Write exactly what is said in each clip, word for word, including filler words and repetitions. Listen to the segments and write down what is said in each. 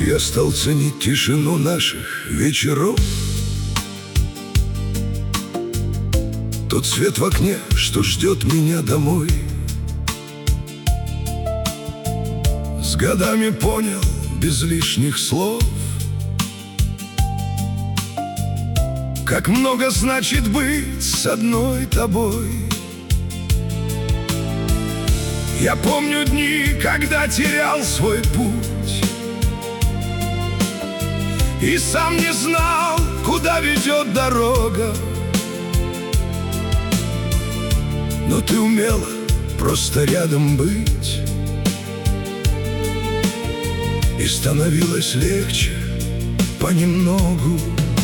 Я стал ценить тишину наших вечеров. Тот свет в окне, что ждет меня домой. С годами понял без лишних слов, как много значит быть с одной тобой. Я помню дни, когда терял свой путь и сам не знал, куда ведет дорога. Но ты умела просто рядом быть, и становилось легче понемногу.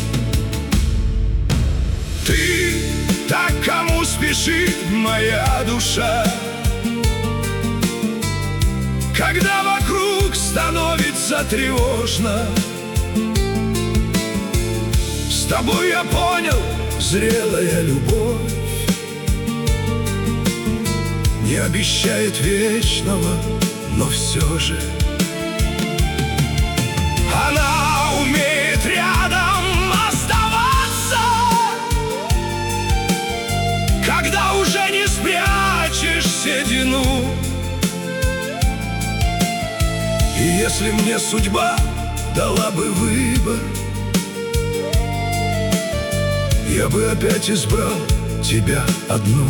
Ты так, кому спешит моя душа, когда вокруг становится тревожно. С тобой я понял, зрелая любовь не обещает вечного, но все же она умеет рядом оставаться, когда уже не спрячешь седину. И если мне судьба дала бы выбор, я бы опять избрал тебя одну.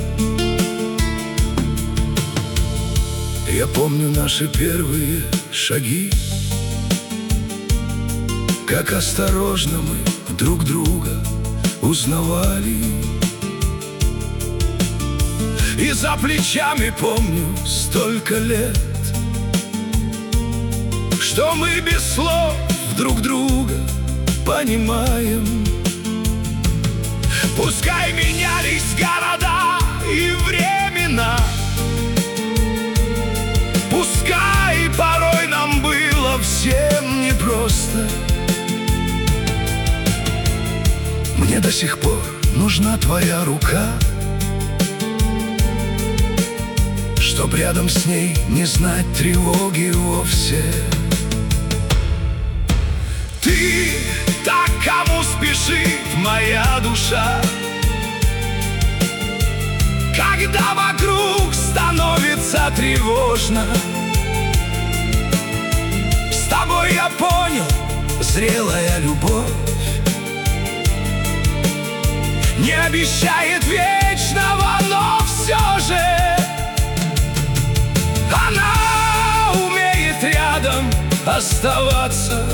Я помню наши первые шаги, как осторожно мы друг друга узнавали. И за плечами помню столько лет, что мы без слов друг друга понимаем. Пускай менялись города и времена, пускай порой нам было всем непросто, мне до сих пор нужна твоя рука, чтоб рядом с ней не знать тревоги вовсе. Ты так, кому спешит моя душа, когда вокруг становится тревожно. С тобой я понял, зрелая любовь не обещает вечного, но все же она умеет рядом оставаться,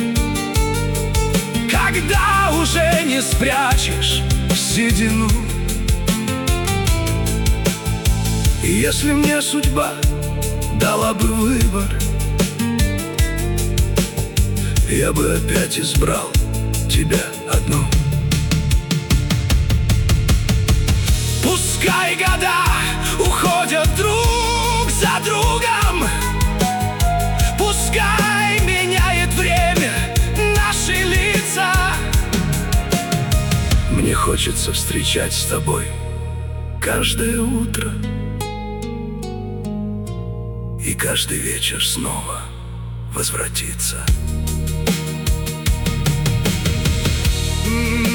когда уже не спрячешь седину. И если мне судьба дала бы выбор, я бы опять избрал тебя одну. Пускай года уходят друг за другом, пускай меняет время наши лица, мне хочется встречать с тобой каждое утро и каждый вечер снова возвратиться.